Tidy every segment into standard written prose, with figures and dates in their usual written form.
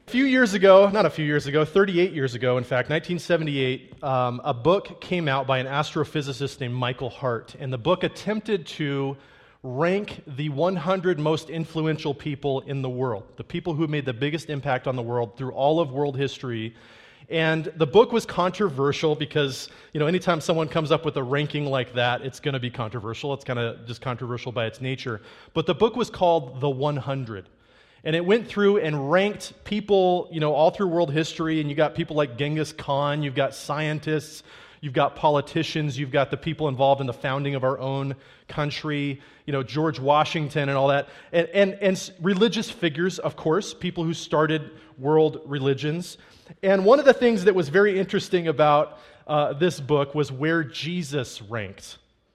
A few years ago, not a few years ago, 38 years ago, in fact, 1978, a book came out by an astrophysicist named Michael Hart, and the book attempted to rank the 100 most influential people in the world, the people who made the biggest impact on the world through all of world history. And the book was controversial because, anytime someone comes up with a ranking like that, it's going to be controversial. It's kind of just controversial by its nature. But the book was called The 100. And it went through and ranked people, all through world history. And you got people like Genghis Khan, you've got scientists, you've got politicians, you've got the people involved in the founding of our own country, George Washington and all that. And religious figures, of course, people who started world religions. And one of the things that was very interesting about this book was where Jesus ranked.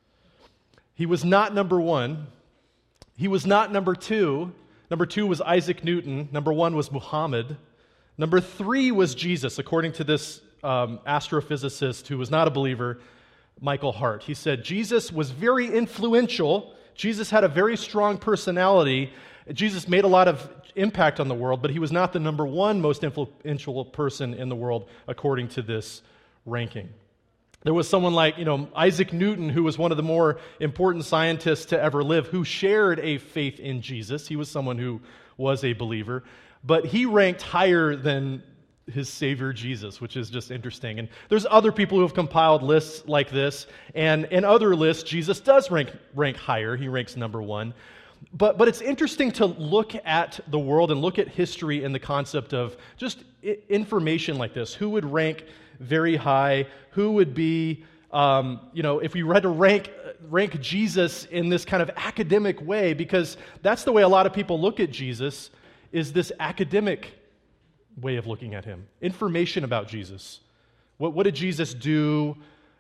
He was not number one. He was not number two. Number two was Isaac Newton. Number one was Muhammad. Number three was Jesus, according to this astrophysicist who was not a believer, Michael Hart. He said Jesus was very influential. Jesus had a very strong personality. Jesus made a lot of impact on the world, but he was not the number one most influential person in the world, according to this ranking. There was someone like, Isaac Newton, who was one of the more important scientists to ever live, who shared a faith in Jesus. He was someone who was a believer, but he ranked higher than his Savior Jesus, which is just interesting. And there's other people who have compiled lists like this, and in other lists, Jesus does rank higher. He ranks number one. But it's interesting to look at the world and look at history in the concept of just information like this. Who would rank very high? Who would be, if we had to rank Jesus in this kind of academic way, because that's the way a lot of people look at Jesus, is this academic way of looking at him. Information about Jesus. What did Jesus do?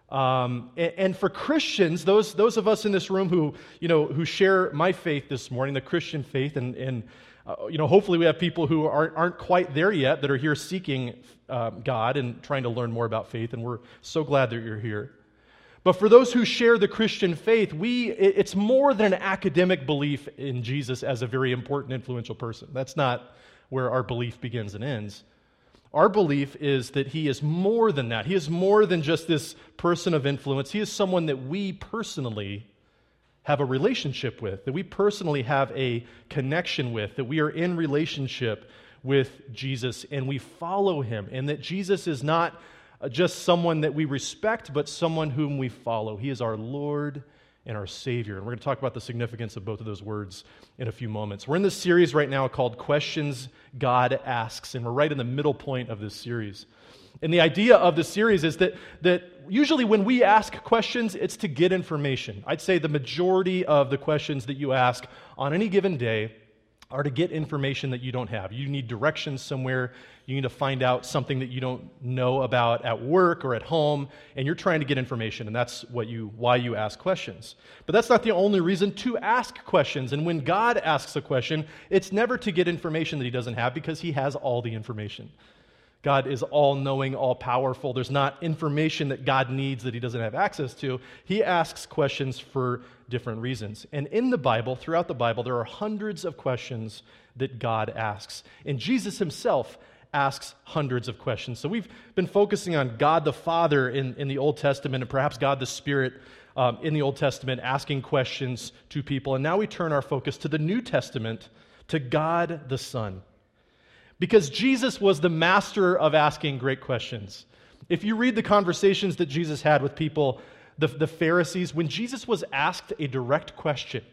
And for Christians, those of us in this room who share my faith this morning, the Christian faith, and hopefully we have people who aren't quite there yet that are here seeking God and trying to learn more about faith, and we're so glad that you're here. But for those who share the Christian faith, it's more than an academic belief in Jesus as a very important, influential person. That's not where our belief begins and ends. Our belief is that he is more than that. He is more than just this person of influence. He is someone that we personally have a relationship with, that we personally have a connection with, that we are in relationship with Jesus and we follow him, and that Jesus is not just someone that we respect, but someone whom we follow. He is our Lord and our Savior. And we're going to talk about the significance of both of those words in a few moments. We're in this series right now called Questions God Asks, and we're right in the middle point of this series. And the idea of this series is that usually when we ask questions, it's to get information. I'd say the majority of the questions that you ask on any given day are to get information that you don't have. You need directions somewhere. You need to find out something that you don't know about at work or at home, and you're trying to get information, and that's why you ask questions. But that's not the only reason to ask questions. And when God asks a question, it's never to get information that he doesn't have, because he has all the information. God is all-knowing, all-powerful. There's not information that God needs that he doesn't have access to. He asks questions for different reasons. And in the Bible, throughout the Bible, there are hundreds of questions that God asks. And Jesus himself asks hundreds of questions. So we've been focusing on God the Father in the Old Testament, and perhaps God the Spirit in the Old Testament, asking questions to people. And now we turn our focus to the New Testament, to God the Son. Because Jesus was the master of asking great questions. If you read the conversations that Jesus had with people, the Pharisees, when Jesus was asked a direct question,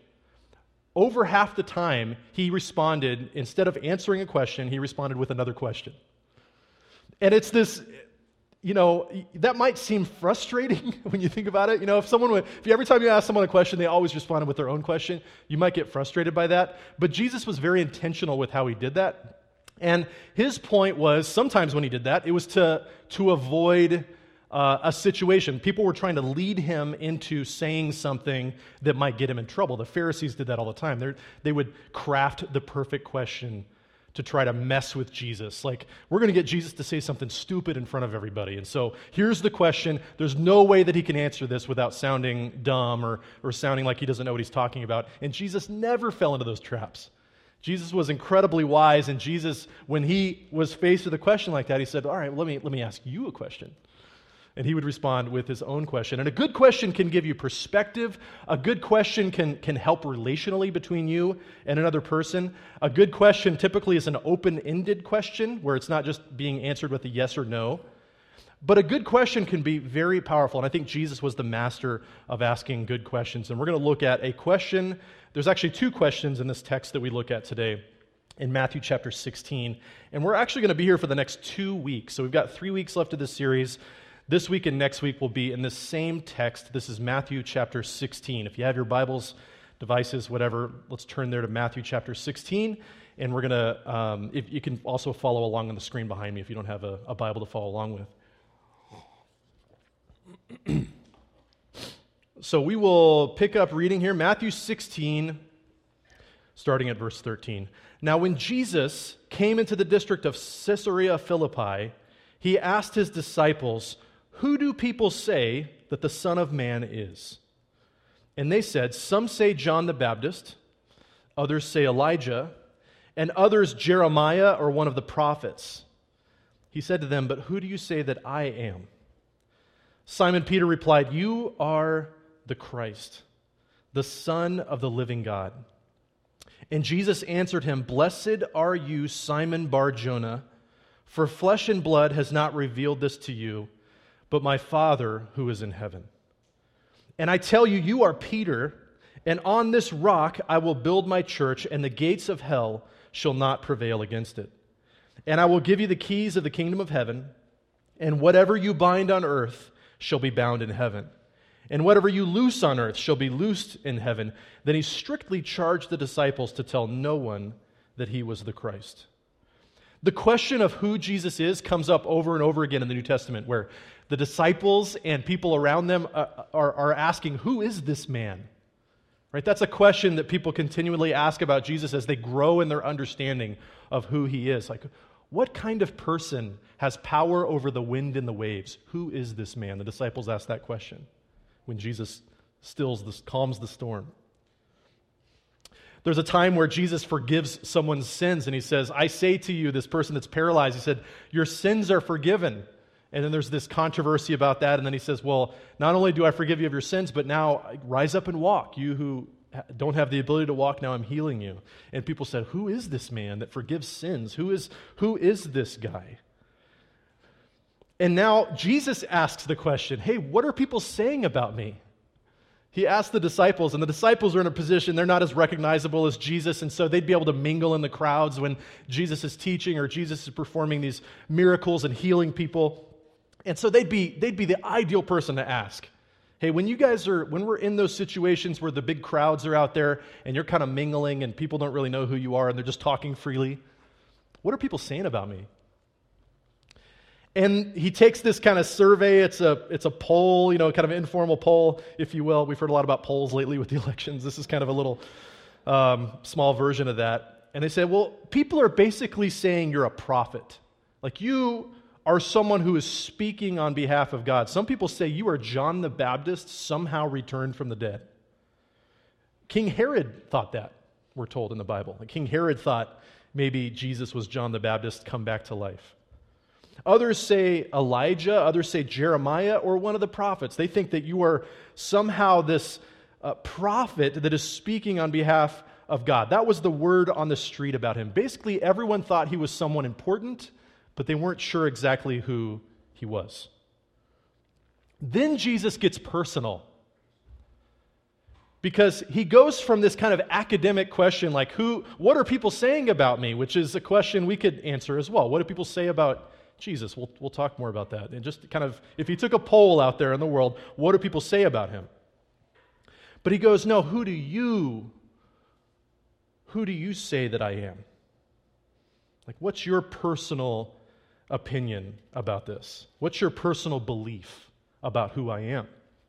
over half the time he responded, instead of answering a question, he responded with another question. And it's this, that might seem frustrating when you think about it. If every time you ask someone a question, they always responded with their own question, you might get frustrated by that. But Jesus was very intentional with how he did that. And his point was, sometimes when he did that, it was to avoid a situation. People were trying to lead him into saying something that might get him in trouble. The Pharisees did that all the time. They would craft the perfect question to try to mess with Jesus. Like, we're going to get Jesus to say something stupid in front of everybody. And so here's the question. There's no way that he can answer this without sounding dumb or sounding like he doesn't know what he's talking about. And Jesus never fell into those traps. Jesus was incredibly wise, and Jesus, when he was faced with a question like that, he said, all right, let me ask you a question. And he would respond with his own question. And a good question can give you perspective. A good question can help relationally between you and another person. A good question typically is an open-ended question where it's not just being answered with a yes or no. But a good question can be very powerful. And I think Jesus was the master of asking good questions. And we're going to look at a question. There's actually two questions in this text that we look at today in Matthew chapter 16. And we're actually going to be here for the next 2 weeks. So we've got 3 weeks left of this series. This week and next week will be in this same text. This is Matthew chapter 16. If you have your Bibles, devices, whatever, let's turn there to Matthew chapter 16. And we're going to, if you can also follow along on the screen behind me if you don't have a Bible to follow along with. So we will pick up reading here, Matthew 16, starting at verse 13. Now when Jesus came into the district of Caesarea Philippi, he asked his disciples, "Who do people say that the Son of Man is?" And they said, "Some say John the Baptist, others say Elijah, and others Jeremiah or one of the prophets." He said to them, "But who do you say that I am?" Simon Peter replied, "You are the Christ, the Son of the living God." And Jesus answered him, "Blessed are you, Simon Bar-Jonah, for flesh and blood has not revealed this to you, but my Father who is in heaven. And I tell you, you are Peter, and on this rock I will build my church, and the gates of hell shall not prevail against it. And I will give you the keys of the kingdom of heaven, and whatever you bind on earth shall be bound in heaven, and whatever you loose on earth shall be loosed in heaven." Then he strictly charged the disciples to tell no one that he was the Christ. The question of who Jesus is comes up over and over again in the New Testament, where the disciples and people around them are asking, who is this man? Right? That's a question that people continually ask about Jesus as they grow in their understanding of who he is. Like, what kind of person has power over the wind and the waves? Who is this man? The disciples ask that question when Jesus calms the storm. There's a time where Jesus forgives someone's sins, and he says, "I say to you," this person that's paralyzed, he said, "your sins are forgiven." And then there's this controversy about that, and then he says, "Well, not only do I forgive you of your sins, but now rise up and walk. You who don't have the ability to walk, now I'm healing you." And people said, "Who is this man that forgives sins? Who is this guy?" And now Jesus asks the question, hey, what are people saying about me? He asked the disciples, and the disciples are in a position, they're not as recognizable as Jesus, and so they'd be able to mingle in the crowds when Jesus is teaching or Jesus is performing these miracles and healing people. And so they'd be the ideal person to ask. Hey, when we're in those situations where the big crowds are out there and you're kind of mingling and people don't really know who you are and they're just talking freely, what are people saying about me? And he takes this kind of survey. It's a poll, kind of an informal poll, if you will. We've heard a lot about polls lately with the elections. This is kind of a little small version of that. And they say, well, people are basically saying you're a prophet. Like you are someone who is speaking on behalf of God. Some people say you are John the Baptist, somehow returned from the dead. King Herod thought that, we're told in the Bible. Like King Herod thought maybe Jesus was John the Baptist come back to life. Others say Elijah, others say Jeremiah, or one of the prophets. They think that you are somehow this prophet that is speaking on behalf of God. That was the word on the street about him. Basically, everyone thought he was someone important, but they weren't sure exactly who he was. Then Jesus gets personal, because he goes from this kind of academic question like, what are people saying about me? Which is a question we could answer as well. What do people say about Jesus? We'll talk more about that. And just kind of, if he took a poll out there in the world, what do people say about him? But he goes, no, who do you say that I am? Like, what's your personal opinion about this? What's your personal belief about who I am?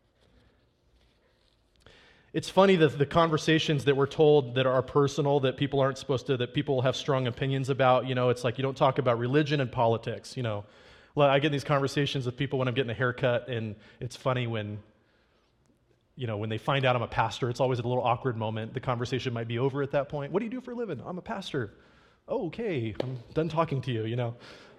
It's funny that the conversations that we're told that are personal, that people aren't supposed to, that people have strong opinions about, it's like you don't talk about religion and politics, I get in these conversations with people when I'm getting a haircut, and it's funny when when they find out I'm a pastor, it's always a little awkward moment. The conversation might be over at that point. What do you do for a living? I'm a pastor. Oh, okay, I'm done talking to you,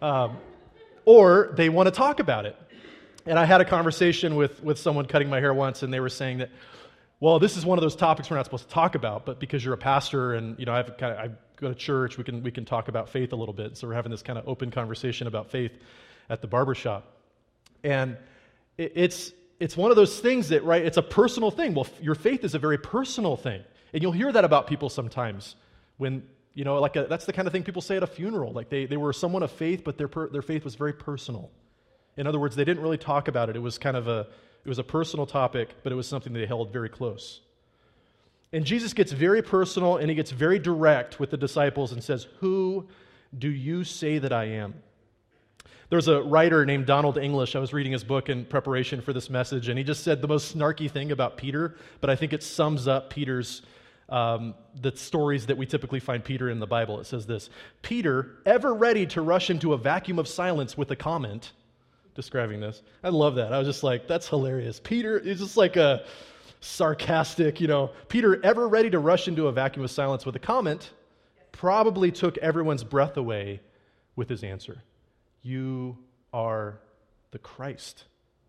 Or they want to talk about it. And I had a conversation with someone cutting my hair once, and they were saying that, well, this is one of those topics we're not supposed to talk about, but because you're a pastor and I go to church, we can talk about faith a little bit. So we're having this kind of open conversation about faith at the barbershop. And it's one of those things that, right, it's a personal thing. Well, your faith is a very personal thing. And you'll hear that about people sometimes when, that's the kind of thing people say at a funeral. Like they were someone of faith, but their faith was very personal. In other words, they didn't really talk about it. It was it was a personal topic, but it was something they held very close. And Jesus gets very personal, and he gets very direct with the disciples and says, "Who do you say that I am?" There's a writer named Donald English. I was reading his book in preparation for this message, and he just said the most snarky thing about Peter, but I think it sums up Peter's the stories that we typically find Peter in the Bible. It says this: Peter, ever ready to rush into a vacuum of silence with a comment, describing this. I love that. I was just like, that's hilarious. Peter is just like a sarcastic, Peter, ever ready to rush into a vacuum of silence with a comment, probably took everyone's breath away with his answer. You are the Christ.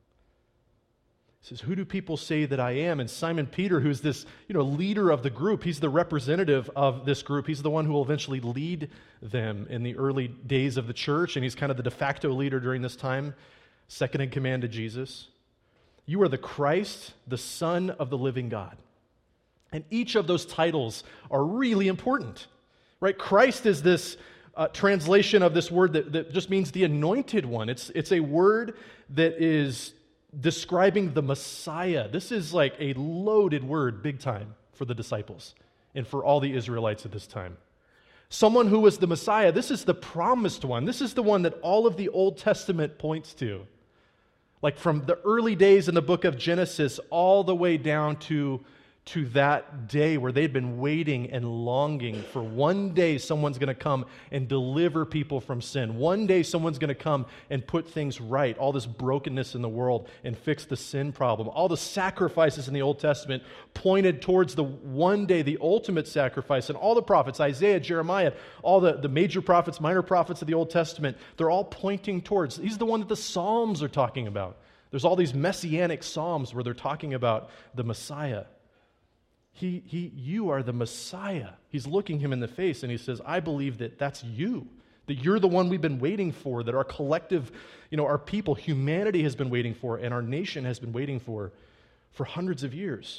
He says, who do people say that I am? And Simon Peter, who's this, leader of the group, he's the representative of this group. He's the one who will eventually lead them in the early days of the church, and he's kind of the de facto leader during this time, second in command to Jesus. You are the Christ, the Son of the living God. And each of those titles are really important, right? Christ is this translation of this word that just means the anointed one. It's a word that is describing the Messiah. This is like a loaded word, big time, for the disciples and for all the Israelites at this time. Someone who was the Messiah. This is the promised one. This is the one that all of the Old Testament points to. Like from the early days in the book of Genesis all the way down to that day where they'd been waiting and longing for one day someone's going to come and deliver people from sin. One day someone's going to come and put things right, all this brokenness in the world, and fix the sin problem. All the sacrifices in the Old Testament pointed towards the one day, the ultimate sacrifice. And all the prophets, Isaiah, Jeremiah, all the major prophets, minor prophets of the Old Testament, they're all pointing towards. He's the one that the Psalms are talking about. There's all these messianic Psalms where they're talking about the Messiah. You are the Messiah. He's looking him in the face and he says, I believe that that's you, that you're the one we've been waiting for, that our collective, our people, humanity has been waiting for, and our nation has been waiting for hundreds of years.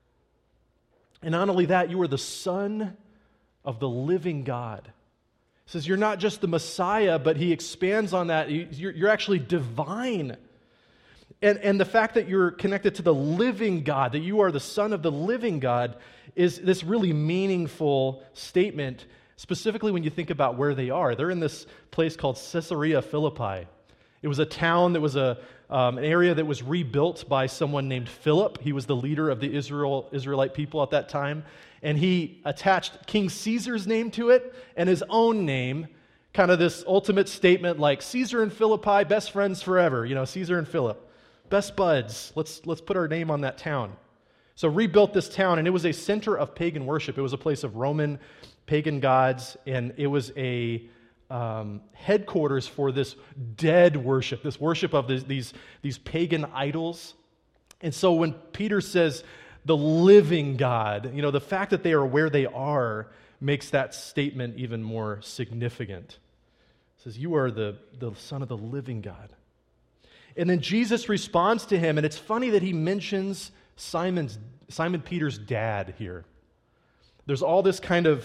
And not only that, you are the Son of the living God. He says, you're not just the Messiah, but he expands on that. You're actually divine. And the fact that you're connected to the living God, that you are the Son of the living God, is this really meaningful statement, specifically when you think about where they are. They're in this place called Caesarea Philippi. It was a town that was an area that was rebuilt by someone named Philip. He was the leader of the Israelite people at that time. And he attached King Caesar's name to it and his own name, kind of this ultimate statement like, Caesar and Philippi, best friends forever. Caesar and Philip. Best buds. Let's put our name on that town. So rebuilt this town, and it was a center of pagan worship. It was a place of Roman pagan gods, and it was a headquarters for this dead worship, this worship of these pagan idols. And so when Peter says the living God, the fact that they are where they are makes that statement even more significant. It says, you are the Son of the living God. And then Jesus responds to him, and it's funny that he mentions Simon Peter's dad here. There's all this kind of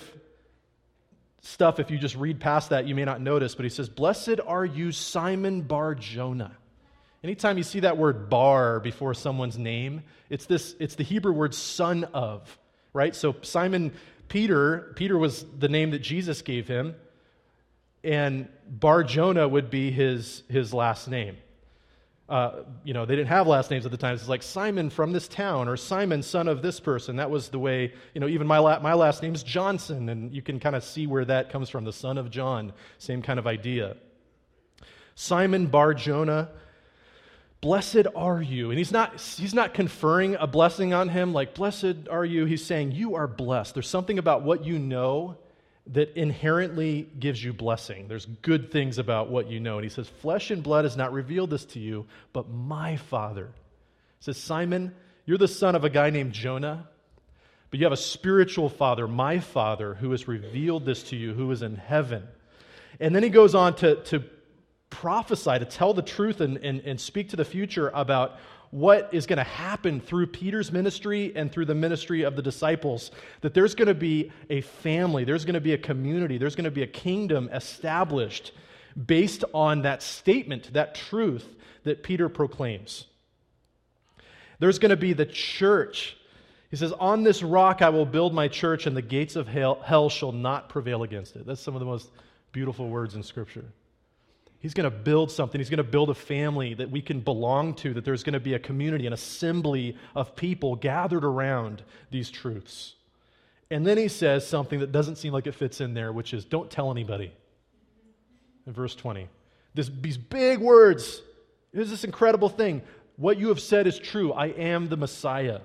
stuff, if you just read past that, you may not notice, but he says, blessed are you, Simon Bar-Jonah. Anytime you see that word bar before someone's name, it's the Hebrew word son of, right? So Simon Peter was the name that Jesus gave him, and Bar-Jonah would be his last name. They didn't have last names at the time. It's like Simon from this town, or Simon, son of this person. That was the way, even my last name's Johnson, and you can kind of see where that comes from, the son of John, same kind of idea. Simon Bar-Jonah, blessed are you. And he's not conferring a blessing on him like, blessed are you. He's saying, you are blessed. There's something about what you know that inherently gives you blessing. There's good things about what you know. And he says, flesh and blood has not revealed this to you, but my Father. He says, Simon, you're the son of a guy named Jonah, but you have a spiritual father, my Father, who has revealed this to you, who is in heaven. And then he goes on to prophesy, to tell the truth and speak to the future about what is going to happen through Peter's ministry and through the ministry of the disciples, that there's going to be a family, there's going to be a community, there's going to be a kingdom established based on that statement, that truth that Peter proclaims. There's going to be the church. He says, on this rock I will build my church, and the gates of hell shall not prevail against it. That's some of the most beautiful words in Scripture. He's going to build something. He's going to build a family that we can belong to, that there's going to be a community, an assembly of people gathered around these truths. And then he says something that doesn't seem like it fits in there, which is, don't tell anybody. In verse 20. These big words. Here's this incredible thing. What you have said is true. I am the Messiah.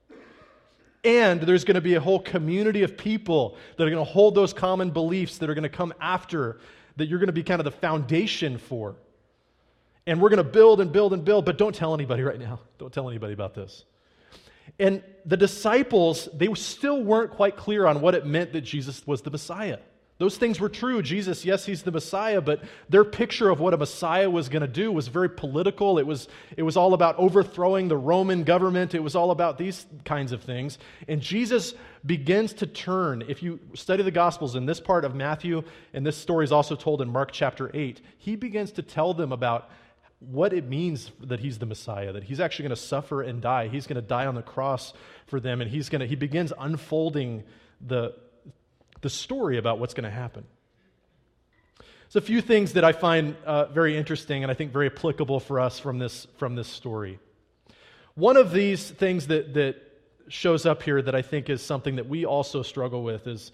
And there's going to be a whole community of people that are going to hold those common beliefs that are going to come after, that you're going to be kind of the foundation for. And we're going to build and build and build, but don't tell anybody right now. Don't tell anybody about this. And the disciples, they still weren't quite clear on what it meant that Jesus was the Messiah. Those things were true. Jesus, yes, he's the Messiah, but their picture of what a Messiah was going to do was very political. It was all about overthrowing the Roman government. It was all about these kinds of things. And Jesus begins to turn. If you study the Gospels in this part of Matthew, and this story is also told in Mark chapter 8, he begins to tell them about what it means that he's the Messiah, that he's actually going to suffer and die. He's going to die on the cross for them, and he begins unfolding the story about what's going to happen. There's a few things that I find very interesting and I think very applicable for us from this story. One of these things that shows up here that I think is something that we also struggle with is,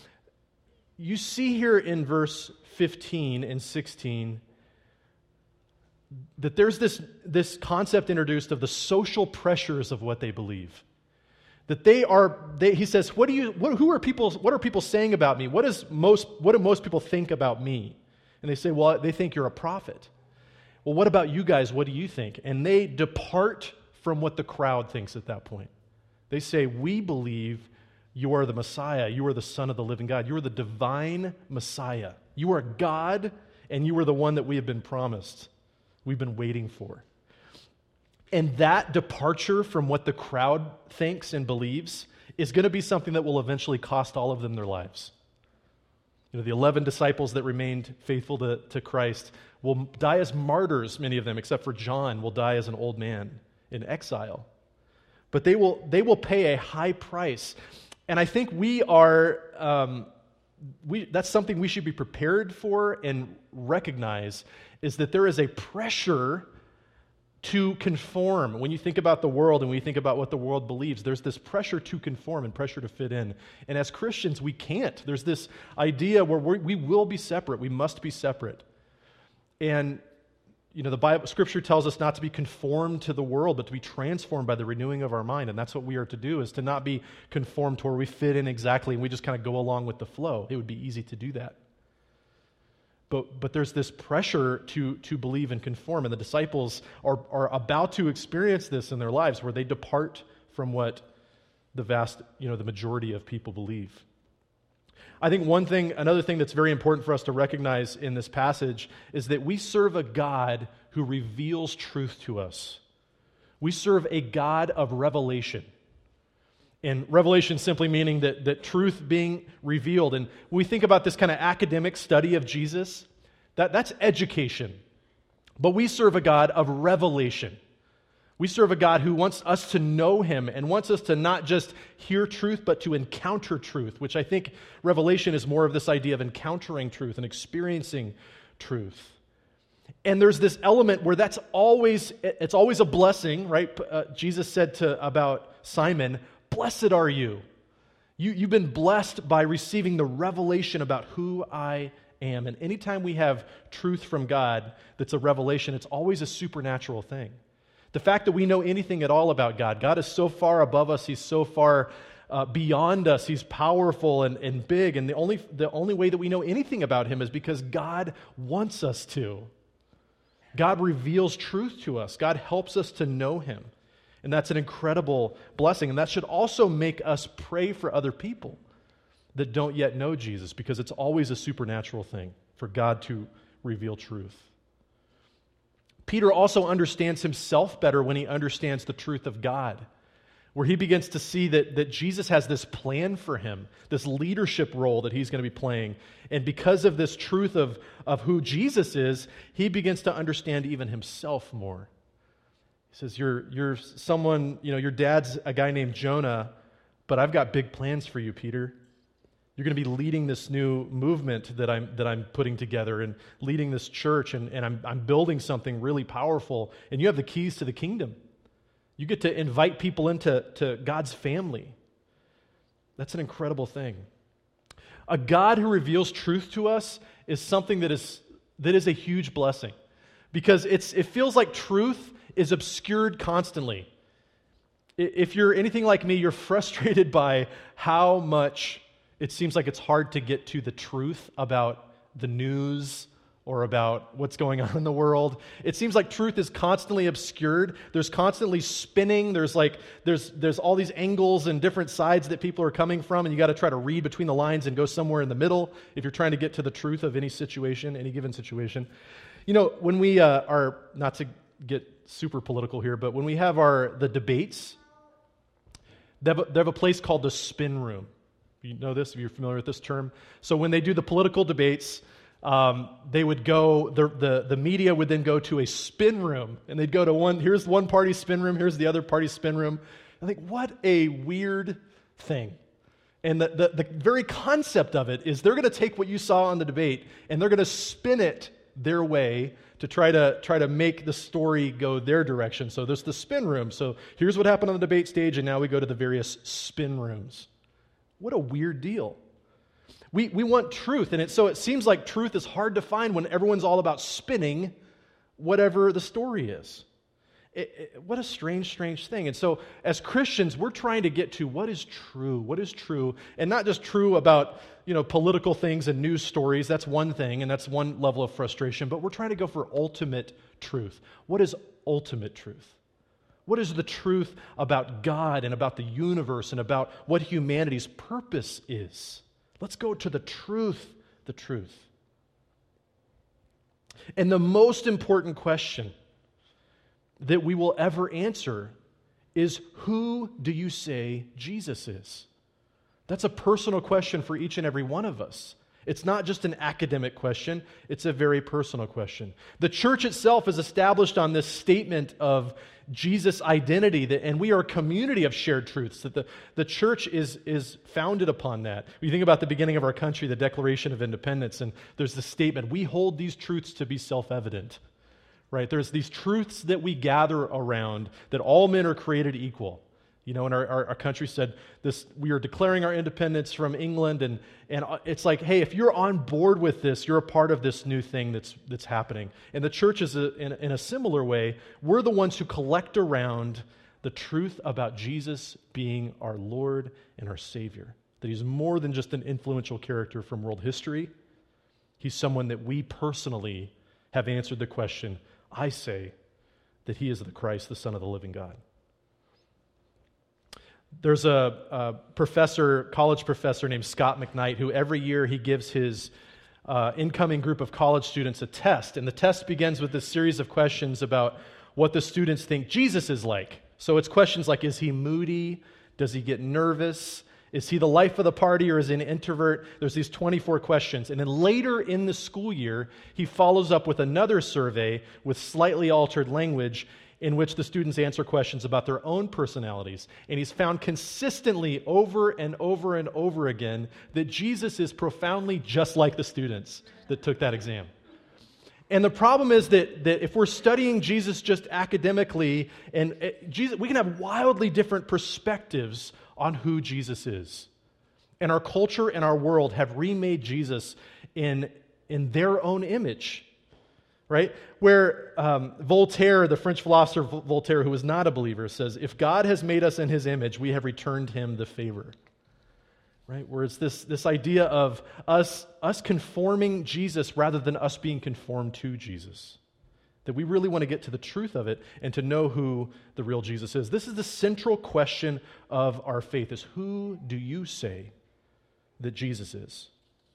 you see here in verse 15 and 16 that there's this concept introduced of the social pressures of what they believe. That he says, what are people saying about me? What do most people think about me? And they say, well, they think you're a prophet. Well, what about you guys? What do you think? And they depart from what the crowd thinks at that point. They say, we believe you are the Messiah. You are the Son of the living God. You are the divine Messiah. You are God, and you are the one that we have been promised. We've been waiting for. And that departure from what the crowd thinks and believes is going to be something that will eventually cost all of them their lives. You know, the 11 disciples that remained faithful to Christ will die as martyrs, many of them, except for John, will die as an old man in exile. But they will pay a high price. And I think that's something we should be prepared for and recognize, is that there is a pressure to conform. When you think about the world and when you think about what the world believes, there's this pressure to conform and pressure to fit in. And as Christians, we can't. There's this idea where we will be separate. We must be separate. And you know, the Scripture tells us not to be conformed to the world, but to be transformed by the renewing of our mind. And that's what we are to do, is to not be conformed to where we fit in exactly and we just kind of go along with the flow. It would be easy to do that. But there's this pressure to believe and conform, and the disciples are about to experience this in their lives, where they depart from what the majority of people believe. I think another thing that's very important for us to recognize in this passage is that we serve a God who reveals truth to us. We serve a God of revelation. And revelation simply meaning that truth being revealed. And when we think about this kind of academic study of Jesus, that's education. But we serve a God of revelation. We serve a God who wants us to know Him and wants us to not just hear truth, but to encounter truth, which I think revelation is more of this idea of encountering truth and experiencing truth. And there's this element where it's always a blessing, right? Jesus said about Simon, "Blessed are you. You've been blessed by receiving the revelation about who I am." And anytime we have truth from God that's a revelation, it's always a supernatural thing. The fact that we know anything at all about God. God is so far above us. He's so far beyond us. He's powerful and big. And the only way that we know anything about him is because God wants us to. God reveals truth to us. God helps us to know him. And that's an incredible blessing. And that should also make us pray for other people that don't yet know Jesus, because it's always a supernatural thing for God to reveal truth. Peter also understands himself better when he understands the truth of God, where he begins to see that Jesus has this plan for him, this leadership role that he's going to be playing. And because of this truth of who Jesus is, he begins to understand even himself more. He says, you're someone, your dad's a guy named Jonah, but I've got big plans for you, Peter. You're going to be leading this new movement that I'm putting together and leading this church, and I'm building something really powerful, and you have the keys to the kingdom. You get to invite people into God's family. That's an incredible thing. A God who reveals truth to us is something that is a huge blessing, because it feels like truth is obscured constantly. If you're anything like me, you're frustrated by how much it seems like it's hard to get to the truth about the news or about what's going on in the world. It seems like truth is constantly obscured. There's constantly spinning. There's all these angles and different sides that people are coming from, and you got to try to read between the lines and go somewhere in the middle if you're trying to get to the truth of any situation, any given situation. When we are, not to get super political here, but when we have the debates, they have a place called the spin room. You know this, if you're familiar with this term. So when they do the political debates, they would go, the media would then go to a spin room, and they'd go to here's one party's spin room, here's the other party's spin room. I think, what a weird thing. And the very concept of it is they're going to take what you saw on the debate, and they're going to spin it their way to try to make the story go their direction. So there's the spin room. So here's what happened on the debate stage, and now we go to the various spin rooms. What a weird deal. We want truth, and so it seems like truth is hard to find when everyone's all about spinning whatever the story is. What a strange thing. And so as Christians, we're trying to get to what is true, and not just true about political things and news stories. That's one thing, and that's one level of frustration, but we're trying to go for ultimate truth. What is ultimate truth? What is the truth about God and about the universe and about what humanity's purpose is? Let's go to the truth. And the most important question that we will ever answer is, who do you say Jesus is? That's a personal question for each and every one of us. It's not just an academic question, it's a very personal question. The church itself is established on this statement of Jesus' identity, and we are a community of shared truths, that the church is founded upon that. You think about the beginning of our country, the Declaration of Independence, and there's the statement, we hold these truths to be self-evident, right? There's these truths that we gather around, that all men are created equal. And our country said this, we are declaring our independence from England, and it's like, hey, if you're on board with this, you're a part of this new thing that's happening. And the church is, in a similar way, we're the ones who collect around the truth about Jesus being our Lord and our Savior, that he's more than just an influential character from world history. He's someone that we personally have answered the question, I say that he is the Christ, the Son of the living God. There's a college professor named Scott McKnight, who every year he gives his incoming group of college students a test. And the test begins with this series of questions about what the students think Jesus is like. So it's questions like, is he moody? Does he get nervous? Is he the life of the party, or is he an introvert? There's these 24 questions. And then later in the school year, he follows up with another survey with slightly altered language, in which the students answer questions about their own personalities. And he's found consistently over and over and over again that Jesus is profoundly just like the students that took that exam. And the problem is that if we're studying Jesus just academically, Jesus, we can have wildly different perspectives on who Jesus is. And our culture and our world have remade Jesus in their own image. right? Where Voltaire, the French philosopher Voltaire, who was not a believer, says, if God has made us in his image, we have returned him the favor. Right? Where it's this idea of us conforming Jesus rather than us being conformed to Jesus. That we really want to get to the truth of it and to know who the real Jesus is. This is the central question of our faith, is who do you say that Jesus is?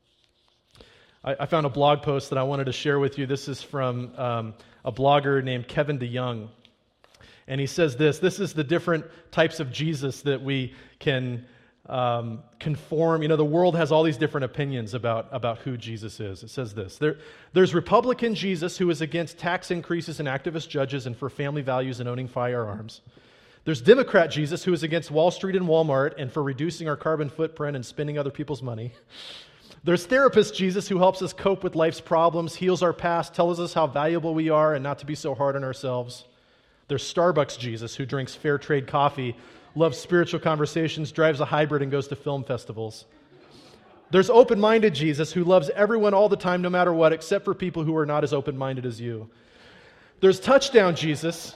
I found a blog post that I wanted to share with you. This is from a blogger named Kevin DeYoung. And he says this is the different types of Jesus that we can conform. You know, the world has all these different opinions about who Jesus is. It says this, there's Republican Jesus, who is against tax increases and activist judges and for family values and owning firearms. There's Democrat Jesus, who is against Wall Street and Walmart and for reducing our carbon footprint and spending other people's money. There's therapist Jesus, who helps us cope with life's problems, heals our past, tells us how valuable we are and not to be so hard on ourselves. There's Starbucks Jesus, who drinks fair trade coffee, loves spiritual conversations, drives a hybrid, and goes to film festivals. There's open-minded Jesus, who loves everyone all the time, no matter what, except for people who are not as open-minded as you. There's touchdown Jesus,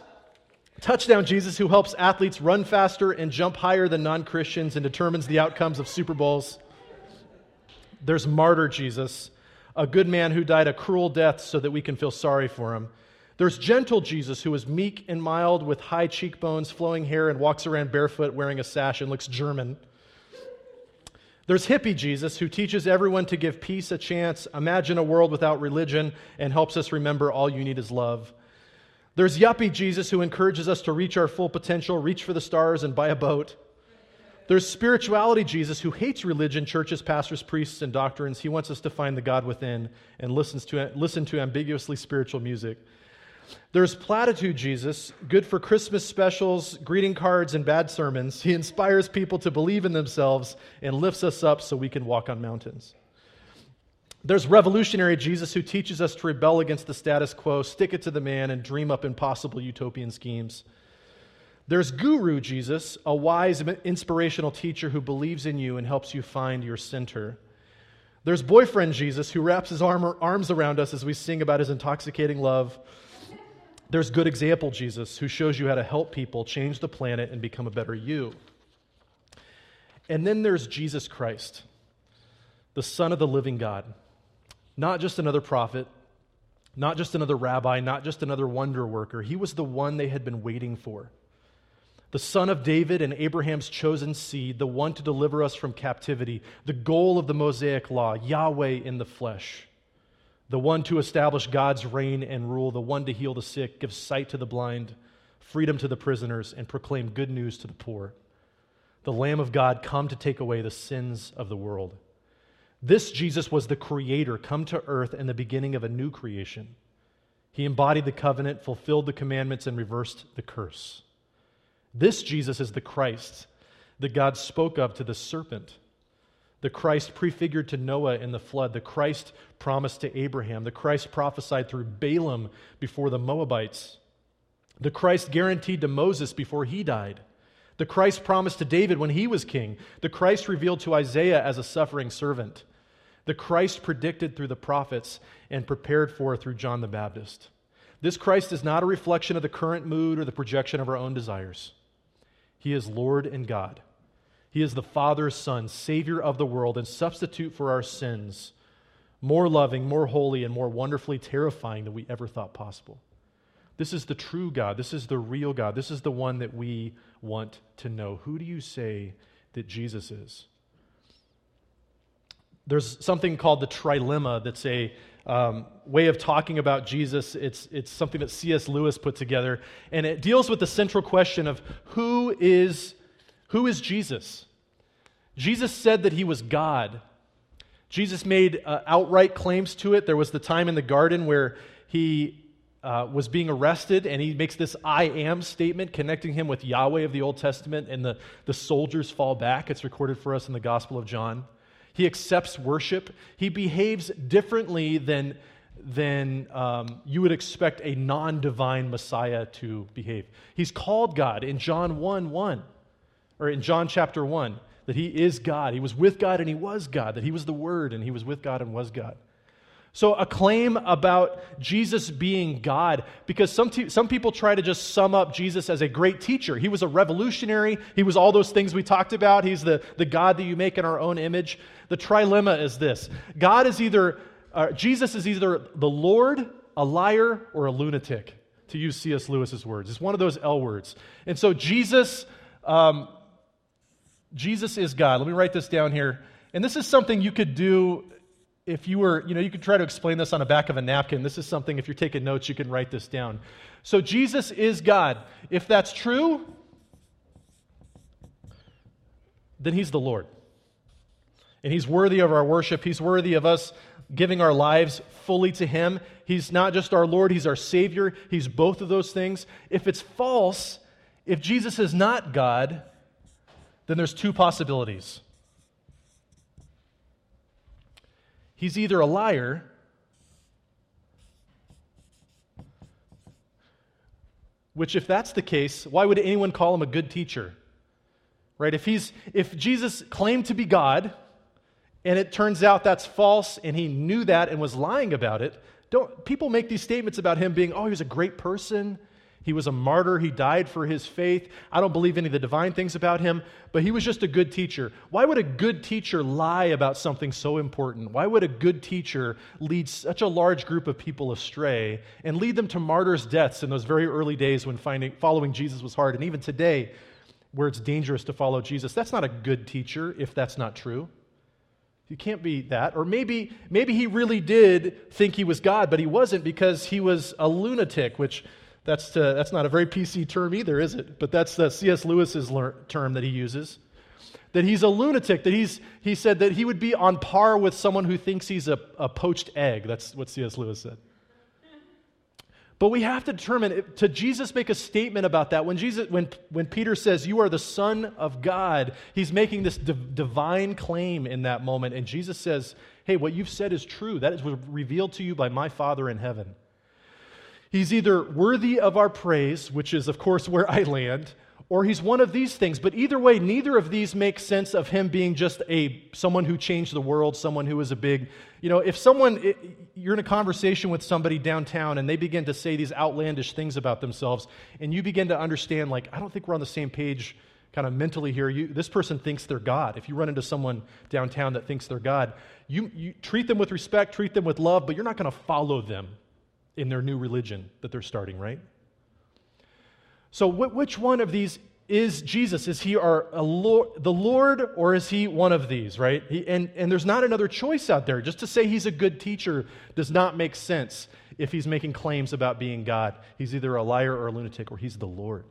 who helps athletes run faster and jump higher than non-Christians and determines the outcomes of Super Bowls. There's martyr Jesus, a good man who died a cruel death so that we can feel sorry for him. There's gentle Jesus, who is meek and mild with high cheekbones, flowing hair, and walks around barefoot wearing a sash and looks German. There's hippie Jesus, who teaches everyone to give peace a chance, imagine a world without religion, and helps us remember all you need is love. There's yuppie Jesus, who encourages us to reach our full potential, reach for the stars, and buy a boat. There's spirituality Jesus, who hates religion, churches, pastors, priests, and doctrines. He wants us to find the God within and listen to ambiguously spiritual music. There's platitude Jesus, good for Christmas specials, greeting cards, and bad sermons. He inspires people to believe in themselves and lifts us up so we can walk on mountains. There's revolutionary Jesus, who teaches us to rebel against the status quo, stick it to the man, and dream up impossible utopian schemes. There's Guru Jesus, a wise, inspirational teacher who believes in you and helps you find your center. There's boyfriend Jesus, who wraps his arms around us as we sing about his intoxicating love. There's good example Jesus, who shows you how to help people change the planet and become a better you. And then there's Jesus Christ, the Son of the living God. Not just another prophet, not just another rabbi, not just another wonder worker. He was the one they had been waiting for. The Son of David and Abraham's chosen seed, the one to deliver us from captivity, the goal of the Mosaic law, Yahweh in the flesh, the one to establish God's reign and rule, the one to heal the sick, give sight to the blind, freedom to the prisoners, and proclaim good news to the poor. The Lamb of God come to take away the sins of the world. This Jesus was the Creator come to earth in the beginning of a new creation. He embodied the covenant, fulfilled the commandments, and reversed the curse. This Jesus is the Christ that God spoke of to the serpent, the Christ prefigured to Noah in the flood, the Christ promised to Abraham, the Christ prophesied through Balaam before the Moabites, the Christ guaranteed to Moses before he died, the Christ promised to David when he was king, the Christ revealed to Isaiah as a suffering servant, the Christ predicted through the prophets and prepared for through John the Baptist. This Christ is not a reflection of the current mood or the projection of our own desires. He is Lord and God. He is the Father's Son, Savior of the world, and substitute for our sins, more loving, more holy, and more wonderfully terrifying than we ever thought possible. This is the true God. This is the real God. This is the one that we want to know. Who do you say that Jesus is? There's something called the trilemma that's a way of talking about Jesus. It's something that C.S. Lewis put together, and it deals with the central question of who is Jesus? Jesus said that he was God. Jesus made outright claims to it. There was the time in the garden where he was being arrested, and he makes this I am statement connecting him with Yahweh of the Old Testament, and the soldiers fall back. It's recorded for us in the Gospel of John. He accepts worship. He behaves differently than you would expect a non-divine Messiah to behave. He's called God in John 1:1, or in John chapter 1, that he is God. He was with God and he was God, that he was the Word and he was with God and was God. So a claim about Jesus being God, because some people try to just sum up Jesus as a great teacher. He was a revolutionary. He was all those things we talked about. He's the God that you make in our own image. The trilemma is this. Jesus is either the Lord, a liar, or a lunatic, to use C.S. Lewis's words. It's one of those L words. And so Jesus is God. Let me write this down here. And this is something you could do if you were, you could try to explain this on the back of a napkin. This is something, if you're taking notes, you can write this down. So Jesus is God. If that's true, then He's the Lord. And He's worthy of our worship. He's worthy of us giving our lives fully to Him. He's not just our Lord, He's our Savior. He's both of those things. If it's false, if Jesus is not God, then there's two possibilities. He's either a liar, which if that's the case, why would anyone call Him a good teacher? Right? If Jesus claimed to be God, and it turns out that's false, and He knew that and was lying about it, people make these statements about Him being, he was a great person, He was a martyr, He died for His faith. I don't believe any of the divine things about Him, but He was just a good teacher. Why would a good teacher lie about something so important? Why would a good teacher lead such a large group of people astray and lead them to martyrs' deaths in those very early days when following Jesus was hard? And even today, where it's dangerous to follow Jesus, that's not a good teacher if that's not true. You can't be that. Or maybe He really did think He was God, but He wasn't because He was a lunatic, which that's not a very PC term either, is it? But that's C.S. Lewis's term that he uses. That he's a lunatic, that he said that he would be on par with someone who thinks he's a poached egg. That's what C.S. Lewis said. But we have to determine, to Jesus make a statement about that, when Peter says, "You are the Son of God," He's making this divine claim in that moment. And Jesus says, "Hey, what you've said is true. That is revealed to you by my Father in heaven." He's either worthy of our praise, which is, of course, where I land, or He's one of these things. But either way, neither of these make sense of Him being just someone who changed the world, someone who was a big... if you're in a conversation with somebody downtown and they begin to say these outlandish things about themselves, and you begin to understand, I don't think we're on the same page kind of mentally here. This person thinks they're God. If you run into someone downtown that thinks they're God, you treat them with respect, treat them with love, but you're not going to follow them in their new religion that they're starting, right? So which one of these is Jesus? Is He the Lord, or is He one of these, right? And there's not another choice out there. Just to say He's a good teacher does not make sense if He's making claims about being God. He's either a liar or a lunatic, or He's the Lord.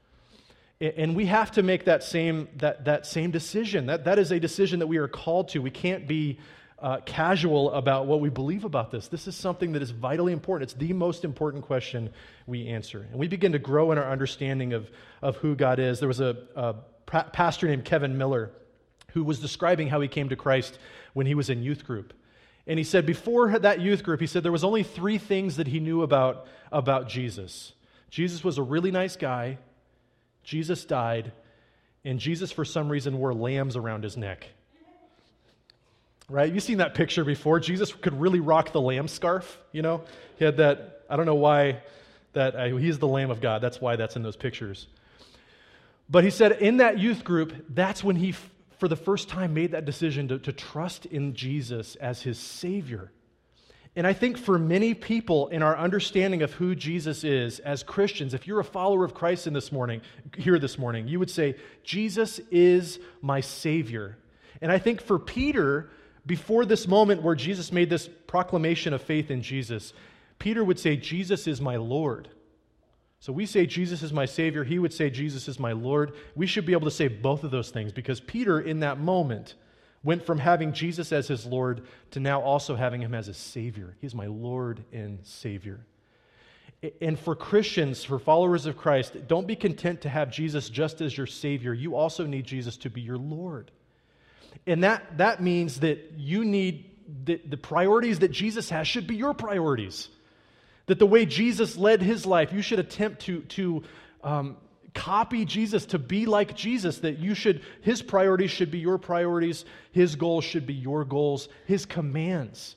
And we have to make that same decision. That is a decision that we are called to. We can't be casual about what we believe about this. This is something that is vitally important. It's the most important question we answer. And we begin to grow in our understanding of who God is. There was a pastor named Kevin Miller who was describing how he came to Christ when he was in youth group. And he said before that youth group, he said there was only 3 things that he knew about Jesus. Jesus was a really nice guy, Jesus died, and Jesus for some reason wore lambs around his neck. Right? You've seen that picture before. Jesus could really rock the lamb scarf, He had that, I don't know why, he's the Lamb of God. That's why that's in those pictures. But he said in that youth group, that's when he, for the first time, made that decision to trust in Jesus as his Savior. And I think for many people in our understanding of who Jesus is, as Christians, if you're a follower of Christ this morning, you would say, Jesus is my Savior. And I think for Peter, before this moment where Jesus made this proclamation of faith in Jesus, Peter would say, Jesus is my Lord. So we say Jesus is my Savior. He would say Jesus is my Lord. We should be able to say both of those things because Peter, in that moment, went from having Jesus as his Lord to now also having Him as his Savior. He's my Lord and Savior. And for Christians, for followers of Christ, don't be content to have Jesus just as your Savior. You also need Jesus to be your Lord. And that means that you need the priorities that Jesus has should be your priorities. That the way Jesus led His life, you should attempt to copy Jesus, to be like Jesus. That His priorities should be your priorities. His goals should be your goals. His commands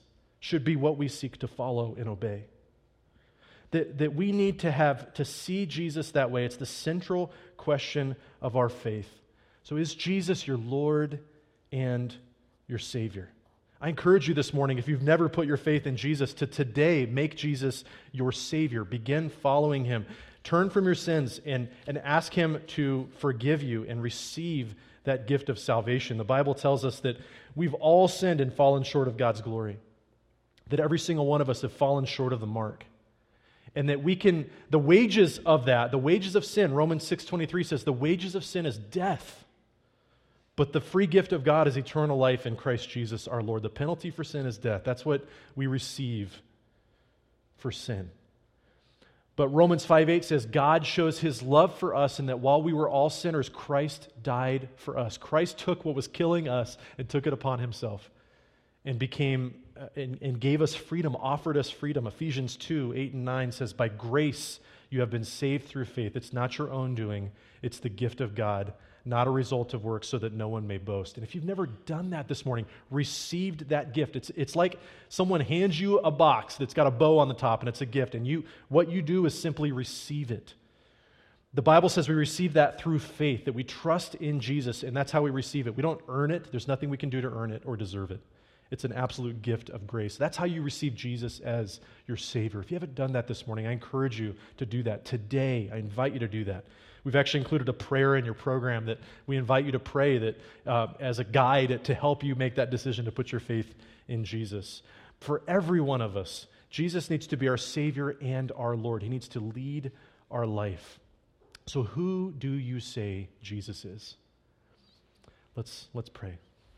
should be what we seek to follow and obey. That we need to see Jesus that way. It's the central question of our faith. So is Jesus your Lord and your Savior? I encourage you this morning, if you've never put your faith in Jesus, to today make Jesus your Savior. Begin following Him. Turn from your sins and ask Him to forgive you and receive that gift of salvation. The Bible tells us that we've all sinned and fallen short of God's glory. That every single one of us have fallen short of the mark. And that the wages of that, the wages of sin, Romans 6:23 says, the wages of sin is death. But the free gift of God is eternal life in Christ Jesus our Lord. The penalty for sin is death. That's what we receive for sin. But Romans 5:8 says, God shows His love for us in that while we were all sinners, Christ died for us. Christ took what was killing us and took it upon Himself and gave us freedom, offered us freedom. Ephesians 2:8-9 says, by grace you have been saved through faith. It's not your own doing. It's the gift of God, not a result of works, so that no one may boast. And if you've never done that this morning, received that gift. It's like someone hands you a box that's got a bow on the top and it's a gift. And what you do is simply receive it. The Bible says we receive that through faith, that we trust in Jesus, and that's how we receive it. We don't earn it. There's nothing we can do to earn it or deserve it. It's an absolute gift of grace. That's how you receive Jesus as your Savior. If you haven't done that this morning, I encourage you to do that today. I invite you to do that. We've actually included a prayer in your program that we invite you to pray that as a guide to help you make that decision to put your faith in Jesus. For every one of us, Jesus needs to be our Savior and our Lord. He needs to lead our life. So who do you say Jesus is? Let's pray.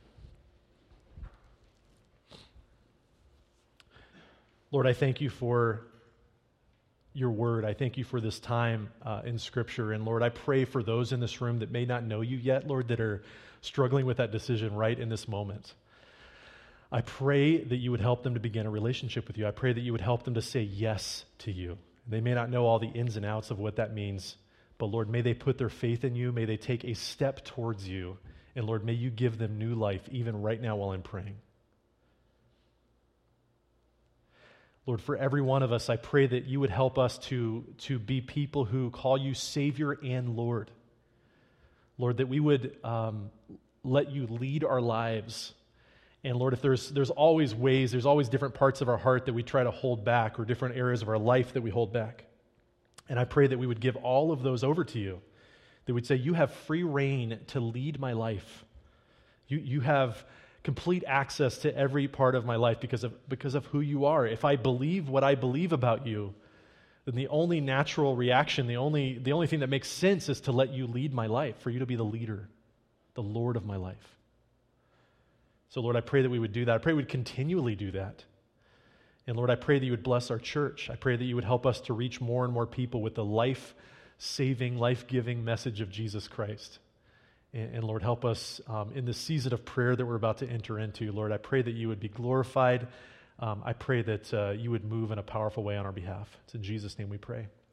Lord, I thank you for your word. I thank you for this time in Scripture. And Lord, I pray for those in this room that may not know you yet, Lord, that are struggling with that decision right in this moment. I pray that you would help them to begin a relationship with you. I pray that you would help them to say yes to you. They may not know all the ins and outs of what that means, but Lord, may they put their faith in you. May they take a step towards you. And Lord, may you give them new life even right now while I'm praying. Lord, for every one of us, I pray that you would help us to be people who call you Savior and Lord. Lord, that we would let you lead our lives. And Lord, if there's always ways, there's always different parts of our heart that we try to hold back or different areas of our life that we hold back. And I pray that we would give all of those over to you. That we'd say, you have free reign to lead my life. You have complete access to every part of my life because of who you are. If I believe what I believe about you, then the only natural reaction, the only thing that makes sense is to let you lead my life, for you to be the leader, the Lord of my life. So Lord, I pray that we would do that. I pray we'd continually do that. And Lord, I pray that you would bless our church. I pray that you would help us to reach more and more people with the life-saving, life-giving message of Jesus Christ. And Lord, help us in this season of prayer that we're about to enter into. Lord, I pray that you would be glorified. I pray that you would move in a powerful way on our behalf. It's in Jesus' name we pray.